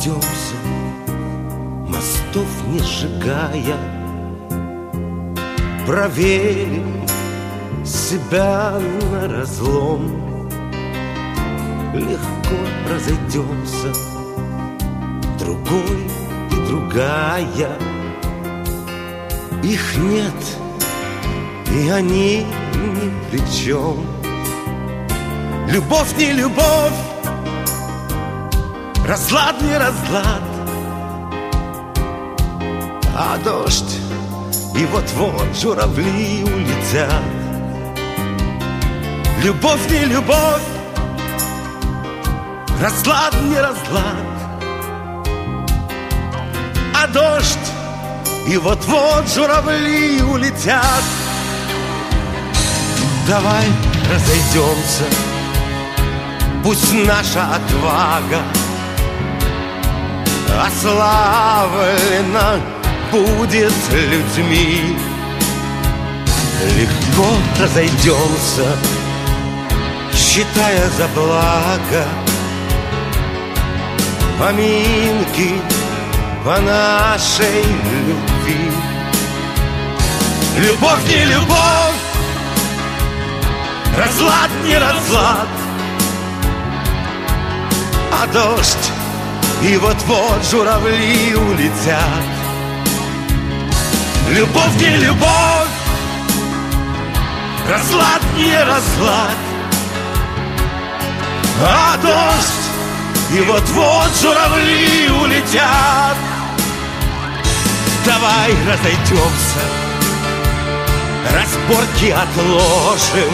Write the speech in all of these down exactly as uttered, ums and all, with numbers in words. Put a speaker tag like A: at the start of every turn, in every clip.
A: разойдемся, мостов не сжигая, проверим себя на разлом. Легко разойдемся, другой и другая. Их нет, и они ни при чем. Любовь не любовь, разлад не разлад, а дождь, и вот-вот журавли улетят. Любовь не любовь, разлад не разлад, а дождь, и вот-вот журавли улетят. Давай разойдемся, пусть наша отвага ославлена будет людьми. Легко разойдемся, считая за благо поминки по нашей любви. Любовь не любовь, разлад не разлад, а дождь, и вот-вот журавли улетят. Любовь не любовь, разлад не разлад, а дождь, и вот-вот журавли улетят. Давай разойдемся, разборки отложим.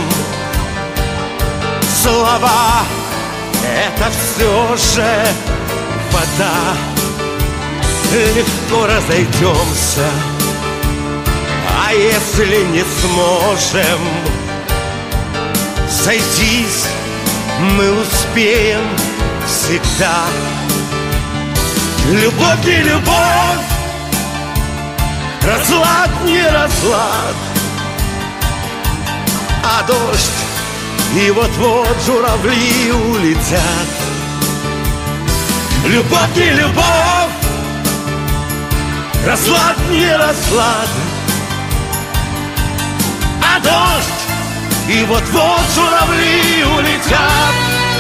A: Слова — это все же вода. Легко разойдемся, а если не сможем сойтись, мы успеем всегда. Любовь не любовь, разлад не разлад, а дождь, и вот-вот журавли улетят. Любовь не любовь, разлад не разлад, а дождь, и вот-вот журавли улетят.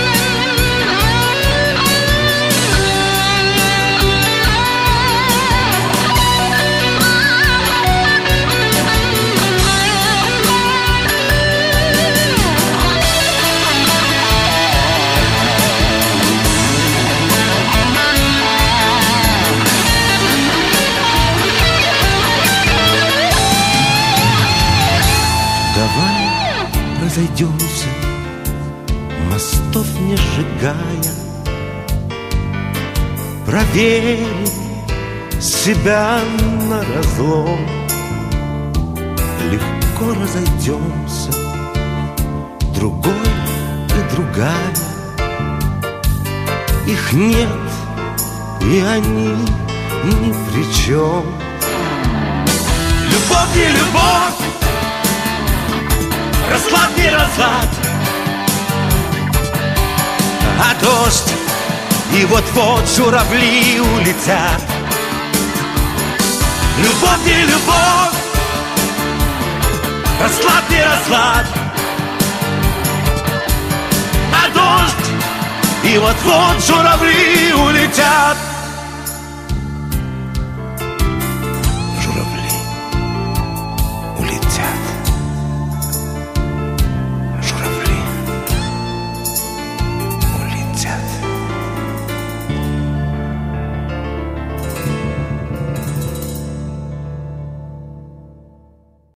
A: Давай разойдемся, мостов не сжигая, проверим себя на разлом. Легко разойдемся, другой и другая. Их нет, и они ни при чем. Любовь не любовь, разлад не разлад, а дождь, и вот-вот журавли улетят. Любовь не любовь, разлад не разлад, а дождь, и вот-вот журавли улетят.